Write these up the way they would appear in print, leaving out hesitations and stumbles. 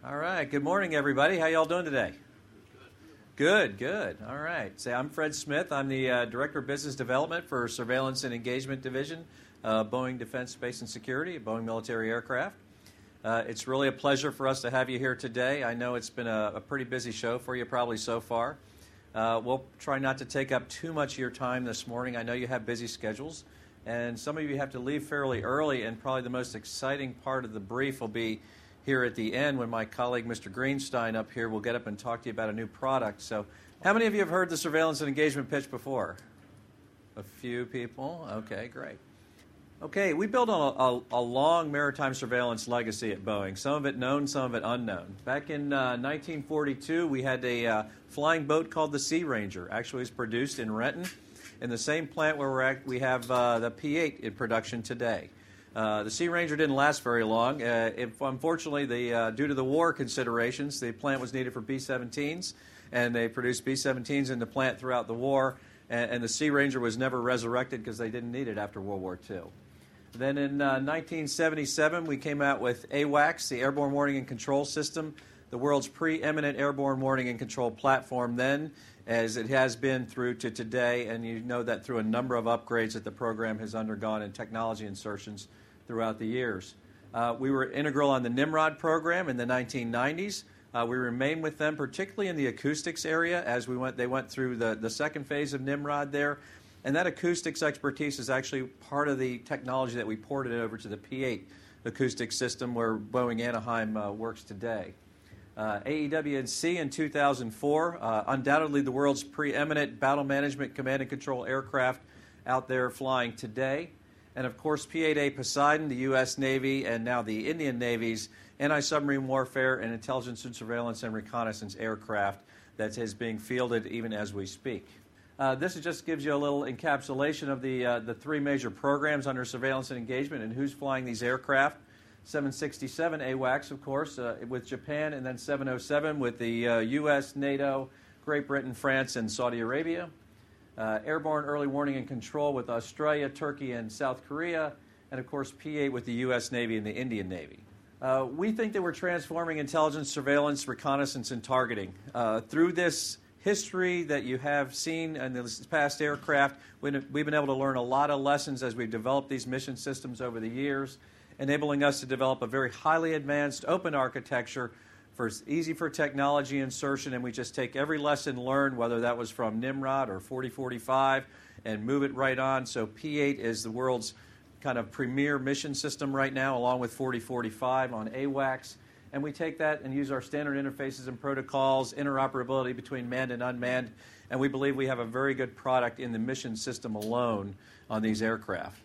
All right. Good morning, everybody. How y'all doing today? Good, good. All right. So I'm Fred Smith. I'm the Director of Business Development for Surveillance and Engagement Division, Boeing Defense, Space and Security, Boeing Military Aircraft. It's really a pleasure for us to have you here today. I know it's been a pretty busy show for you probably so far. We'll try not to take up too much of your time this morning. I know you have busy schedules, and some of you have to leave fairly early, and probably the most exciting part of the brief will be here at the end when my colleague Mr. Greenstein up here will get up and talk to you about a new product. So how many of you have heard the surveillance and engagement pitch before? A few people? Okay, great. Okay, we built on a long maritime surveillance legacy at Boeing, some of it known, some of it unknown. Back in 1942, we had a flying boat called the Sea Ranger. Actually, it was produced in Renton, in the same plant where we have the P-8 in production today. The Sea Ranger didn't last very long. Unfortunately, due to the war considerations, the plant was needed for B-17s, and they produced B-17s in the plant throughout the war, and the Sea Ranger was never resurrected because they didn't need it after World War II. Then in 1977, we came out with AWACS, the Airborne Warning and Control System, the world's preeminent airborne warning and control platform then, as it has been through to today, and you know that through a number of upgrades that the program has undergone and technology insertions throughout the years. We were integral on the Nimrod program in the 1990s. We remained with them, particularly in the acoustics area, as they went through the second phase of Nimrod there. And that acoustics expertise is actually part of the technology that we ported over to the P-8 acoustic system where Boeing Anaheim works today. AEW&C in 2004, undoubtedly the world's preeminent battle management command and control aircraft out there flying today. And of course, P-8A Poseidon, the U.S. Navy, and now the Indian Navy's anti-submarine warfare and intelligence and surveillance and reconnaissance aircraft that is being fielded even as we speak. This just gives you a little encapsulation of the three major programs under surveillance and engagement and who's flying these aircraft. 767 AWACS, of course, with Japan, and then 707 with the U.S., NATO, Great Britain, France, and Saudi Arabia. Airborne Early Warning and Control with Australia, Turkey, and South Korea, and of course P-8 with the U.S. Navy and the Indian Navy. We think that we're transforming intelligence, surveillance, reconnaissance, and targeting. Through this history that you have seen in this past aircraft, we've been able to learn a lot of lessons as we've developed these mission systems over the years, enabling us to develop a very highly advanced open architecture easy for technology insertion, and we just take every lesson learned, whether that was from Nimrod or 4045, and move it right on. So P-8 is the world's kind of premier mission system right now, along with 4045 on AWACS. And we take that and use our standard interfaces and protocols, interoperability between manned and unmanned, and we believe we have a very good product in the mission system alone on these aircraft.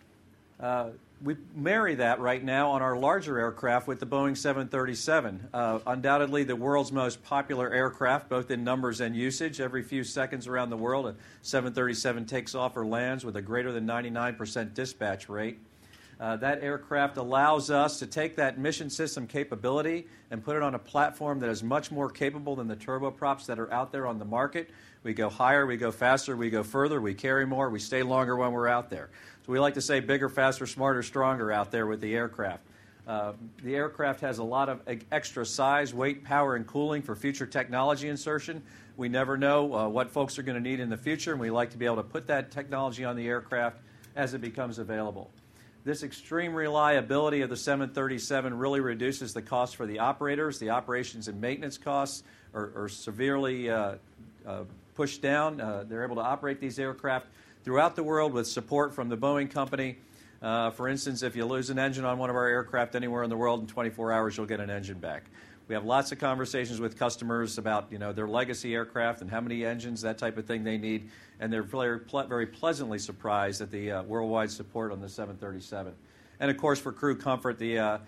We marry that right now on our larger aircraft with the Boeing 737. Undoubtedly the world's most popular aircraft, both in numbers and usage. Every few seconds around the world, a 737 takes off or lands with a greater than 99% dispatch rate. That aircraft allows us to take that mission system capability and put it on a platform that is much more capable than the turboprops that are out there on the market. We go higher, we go faster, we go further, we carry more, we stay longer when we're out there. So we like to say bigger, faster, smarter, stronger out there with the aircraft. The aircraft has a lot of extra size, weight, power, and cooling for future technology insertion. We never know what folks are going to need in the future, and we like to be able to put that technology on the aircraft as it becomes available. This extreme reliability of the 737 really reduces the cost for the operators. The operations and maintenance costs are severely pushed down. They're able to operate these aircraft throughout the world with support from the Boeing company. For instance, if you lose an engine on one of our aircraft anywhere in the world, in 24 hours you'll get an engine back. We have lots of conversations with customers about their legacy aircraft and how many engines, that type of thing they need, and they're very pleasantly surprised at the worldwide support on the 737. And of course, for crew comfort, the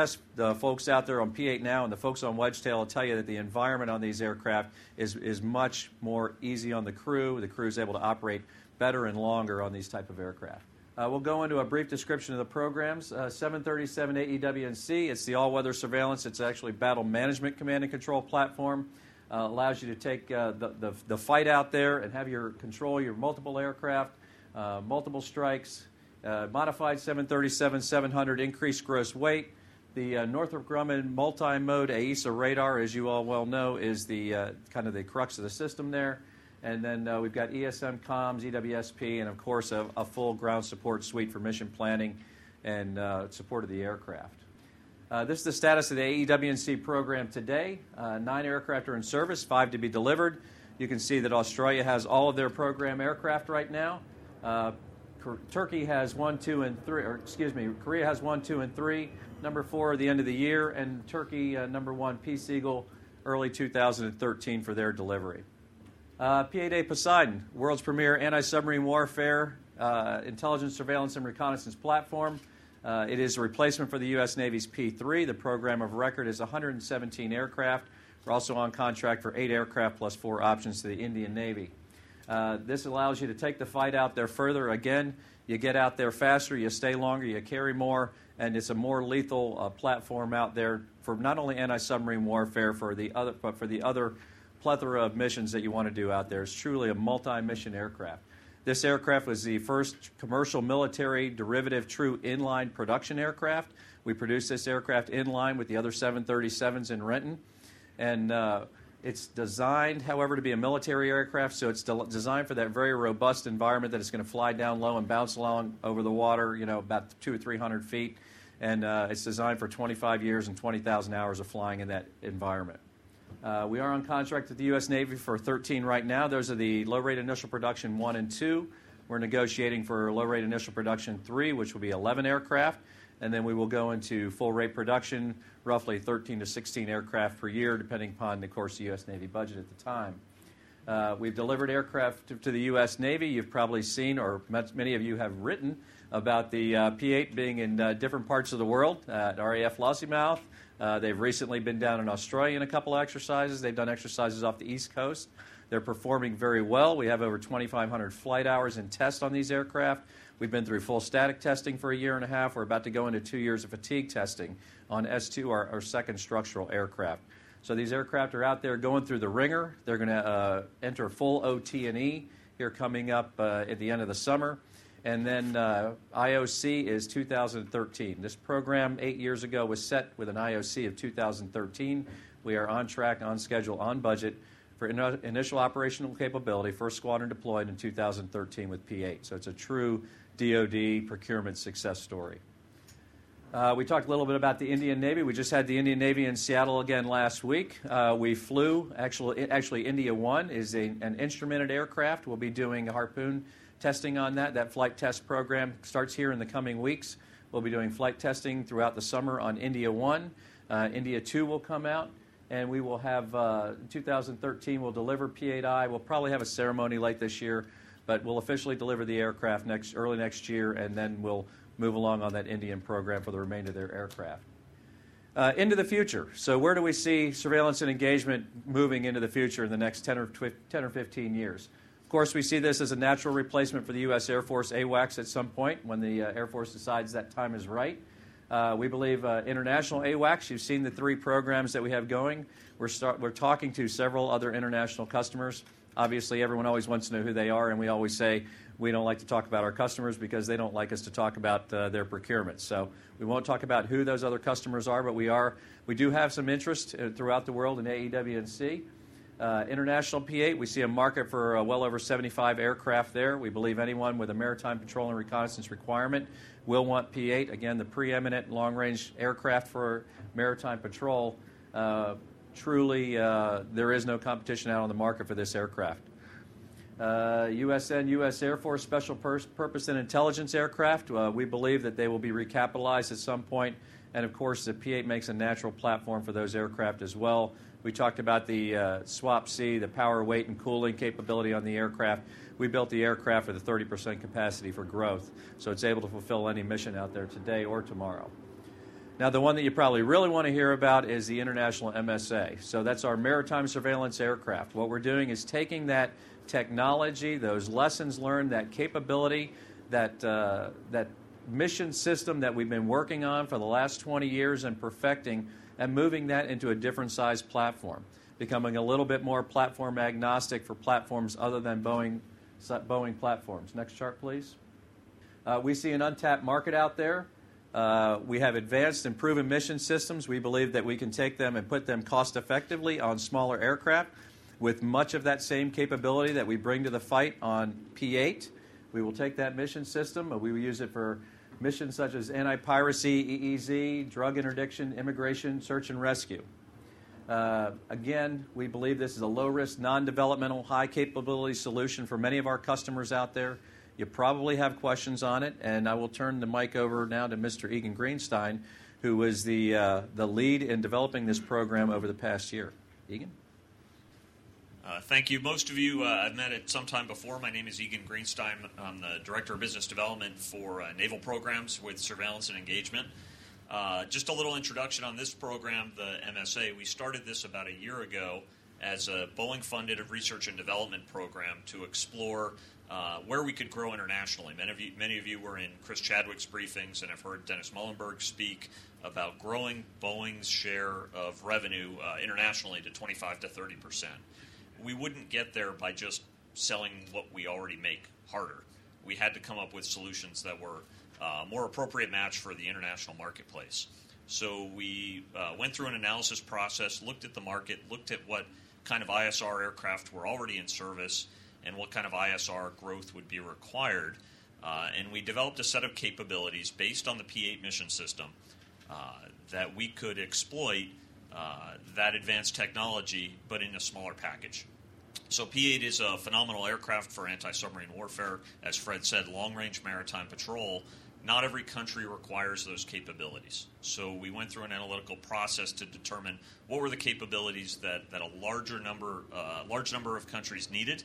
folks out there on P-8 now and the folks on Wedgetail will tell you that the environment on these aircraft is much more easy on the crew. The crew is able to operate better and longer on these type of aircraft. We'll go into a brief description of the programs. 737 AEW&C, it's the all-weather surveillance. It's actually battle management command and control platform. Allows you to take the fight out there and have your control your multiple aircraft, multiple strikes, modified 737-700 increased gross weight, The Northrop Grumman multi-mode AESA radar, as you all well know, is the kind of the crux of the system there. And then we've got ESM comms, EWSP, and of course a full ground support suite for mission planning and support of the aircraft. This is the status of the AEW&C program today. 9 aircraft are in service, 5 to be delivered. You can see that Australia has all of their program aircraft right now. Turkey has 1, 2, and 3, or excuse me, Korea has 1, 2, and 3. Number 4 at the end of the year, and Turkey, number 1, Peace Eagle, early 2013 for their delivery. P-8A Poseidon, world's premier anti-submarine warfare, intelligence, surveillance, and reconnaissance platform. It is a replacement for the U.S. Navy's P-3. The program of record is 117 aircraft. We're also on contract for 8 aircraft plus 4 options to the Indian Navy. This allows you to take the fight out there further. Again, you get out there faster, you stay longer, you carry more, and it's a more lethal platform out there for not only anti-submarine warfare, but for the other plethora of missions that you want to do out there. It's truly a multi-mission aircraft. This aircraft was the first commercial military derivative true inline production aircraft. We produced this aircraft in line with the other 737s in Renton. And it's designed, however, to be a military aircraft, so it's designed for that very robust environment that it's going to fly down low and bounce along over the water, about 200 or 300 feet. And it's designed for 25 years and 20,000 hours of flying in that environment. We are on contract with the U.S. Navy for 13 right now. Those are the low-rate initial production 1 and 2. We're negotiating for low-rate initial production 3, which will be 11 aircraft. And then we will go into full-rate production, roughly 13 to 16 aircraft per year, depending upon, of course, the U.S. Navy budget at the time. We've delivered aircraft to the U.S. Navy. You've probably seen, or many of you have written, about the P-8 being in different parts of the world, at RAF Lossiemouth. They've recently been down in Australia in a couple of exercises. They've done exercises off the East Coast. They're performing very well. We have over 2,500 flight hours in test on these aircraft. We've been through full static testing for a year and a half. We're about to go into 2 years of fatigue testing on S2, our second structural aircraft. So these aircraft are out there going through the ringer. They're going to enter full OT&E here coming up at the end of the summer. And then IOC is 2013. This program 8 years ago was set with an IOC of 2013. We are on track, on schedule, on budget for initial operational capability, first squadron deployed in 2013 with P-8. So it's a true DoD procurement success story. We talked a little bit about the Indian Navy. We just had the Indian Navy in Seattle again last week. We flew, actually India 1 is an instrumented aircraft. We'll be doing a Harpoon testing on that. That flight test program starts here in the coming weeks. We'll be doing flight testing throughout the summer on India 1. India 2 will come out, and we will have, in 2013, we'll deliver P-8I. We'll probably have a ceremony late this year, but we'll officially deliver the aircraft early next year, and then we'll move along on that Indian program for the remainder of their aircraft. Into the future. So where do we see surveillance and engagement moving into the future in the next 10 or 15 years? Of course, we see this as a natural replacement for the U.S. Air Force AWACS at some point when the Air Force decides that time is right. We believe international AWACS, you've seen the 3 programs that we have going. We're talking to several other international customers. Obviously, everyone always wants to know who they are, and we always say we don't like to talk about our customers because they don't like us to talk about their procurement. So we won't talk about who those other customers are, but we do have some interest throughout the world in AEW&C. International P-8, we see a market for well over 75 aircraft there. We believe anyone with a maritime patrol and reconnaissance requirement will want P-8. Again, the preeminent long-range aircraft for maritime patrol. Truly, there is no competition out on the market for this aircraft. USN, U.S. Air Force Special Purpose and Intelligence Aircraft. We believe that they will be recapitalized at some point. And, of course, the P-8 makes a natural platform for those aircraft as well. We talked about the SWAP-C, the power, weight, and cooling capability on the aircraft. We built the aircraft with a 30% capacity for growth, so it's able to fulfill any mission out there today or tomorrow. Now, the one that you probably really want to hear about is the International MSA. So that's our maritime surveillance aircraft. What we're doing is taking that technology, those lessons learned, that capability, that mission system that we've been working on for the last 20 years and perfecting, and moving that into a different size platform, becoming a little bit more platform agnostic for platforms other than Boeing platforms. Next chart, please. We see an untapped market out there. We have advanced and proven mission systems. We believe that we can take them and put them cost effectively on smaller aircraft with much of that same capability that we bring to the fight on P-8. We will take that mission system, we will use it for missions such as anti-piracy, EEZ, drug interdiction, immigration, search and rescue. Again, we believe this is a low-risk, non-developmental, high-capability solution for many of our customers out there. You probably have questions on it, and I will turn the mic over now to Mr. Egan Greenstein, who was the lead in developing this program over the past year. Egan? Thank you. Most of you I've met at some time before. My name is Egan Greenstein. I'm the Director of Business Development for Naval Programs with Surveillance and Engagement. Just a little introduction on this program, the MSA. We started this about a year ago as a Boeing-funded research and development program to explore where we could grow internationally. Many of you were in Chris Chadwick's briefings and have heard Dennis Muhlenberg speak about growing Boeing's share of revenue internationally to 25 to 30%. We wouldn't get there by just selling what we already make harder. We had to come up with solutions that were more appropriate match for the international marketplace. So we went through an analysis process, looked at the market, looked at what kind of ISR aircraft were already in service and what kind of ISR growth would be required. And we developed a set of capabilities based on the P-8 mission system that we could exploit that advanced technology, but in a smaller package. So P-8 is a phenomenal aircraft for anti-submarine warfare. As Fred said, long-range maritime patrol. Not every country requires those capabilities. So we went through an analytical process to determine what were the capabilities that a large number of countries needed,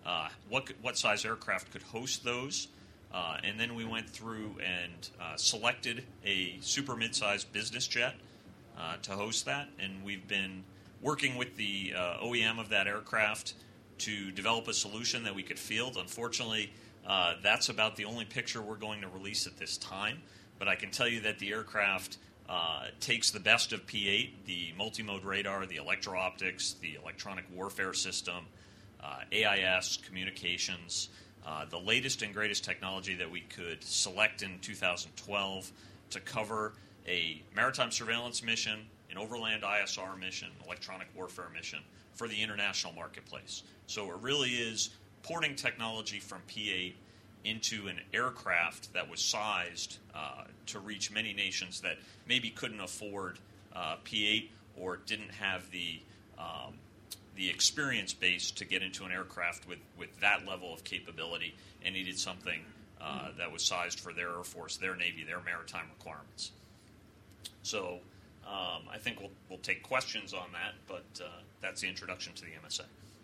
what size aircraft could host those, and then we went through and selected a super mid-sized business jet to host that, and we've been working with the OEM of that aircraft to develop a solution that we could field. Unfortunately, that's about the only picture we're going to release at this time, but I can tell you that the aircraft takes the best of P-8, the multimode radar, the electro-optics, the electronic warfare system, AIS, communications, the latest and greatest technology that we could select in 2012 to cover a maritime surveillance mission, an overland ISR mission, electronic warfare mission for the international marketplace. So it really is porting technology from P-8 into an aircraft that was sized to reach many nations that maybe couldn't afford P-8 or didn't have the experience base to get into an aircraft with that level of capability and needed something that was sized for their Air Force, their Navy, their maritime requirements. So I think we'll take questions on that, but that's the introduction to the MSA.